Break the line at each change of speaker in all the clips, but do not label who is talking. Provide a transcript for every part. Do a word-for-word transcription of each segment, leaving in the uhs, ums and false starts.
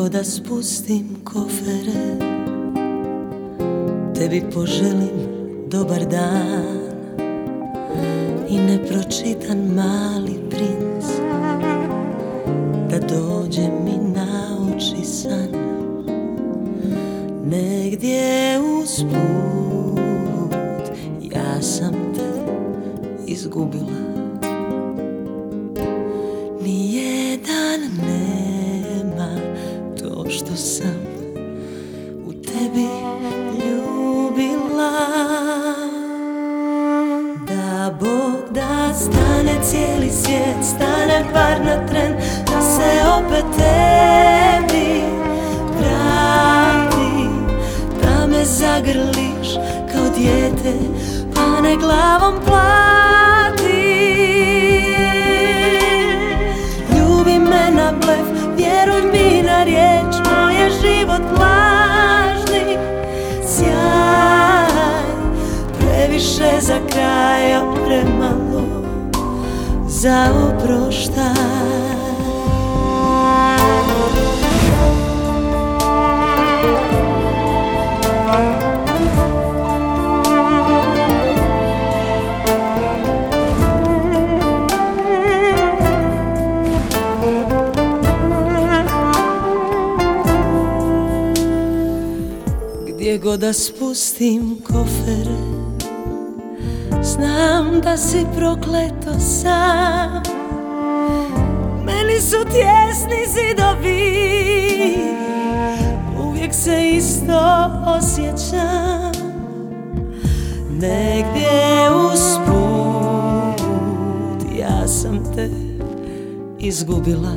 god da spustim kofere, tebi poželim dobar dan i nepročitan Mali princ da dođe mi na oči san. Negdje usput ja sam te izgubila, nijedan nema to što sam u tebi ljubila. Da Bog da stane cijeli svijet, stane par na tren, da se opet tebi vrati, da me zagrliš kao dijete, pa ne glavom plati. Ljubi me na blef, vjeruj mi na riječ, moj je život lažni sjaj, previše za kraj, a premalo za oproštaj. Gdje god da spustim kofere, znam da si prokleto sam. Meni su tjesni zidovi, uvijek se isto osjećam. Negdje usput ja sam te izgubila,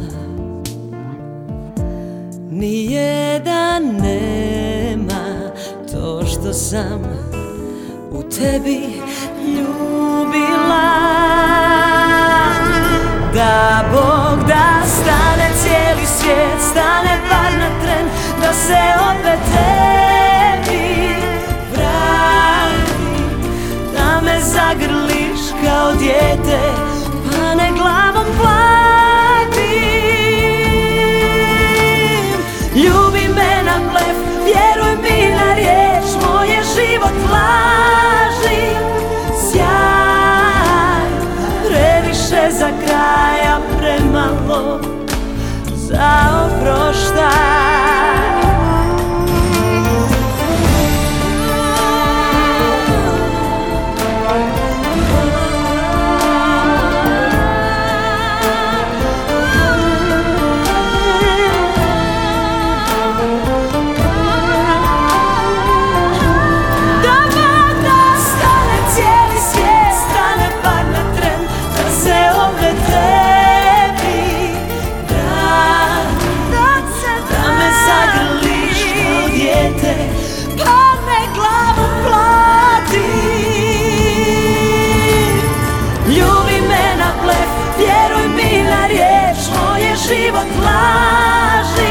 nijedan nema to što sam u tebi ljubila. Da Bog da stane cijeli svijet, stane par na tren, da se opet tebi vrati, da me zagrliš kao dijete, pa ne glavom plati. Ljubi me na blef, vjeruj mi na riječ, moj je život lažni sjaj, previše za kraj, a premalo za oproštaj. Život lažni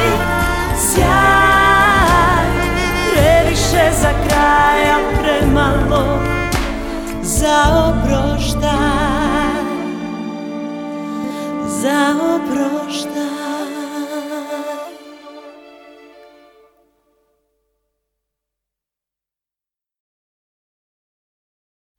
sjaj, previše za kraj, a premalo za oproštaj, za oproštaj.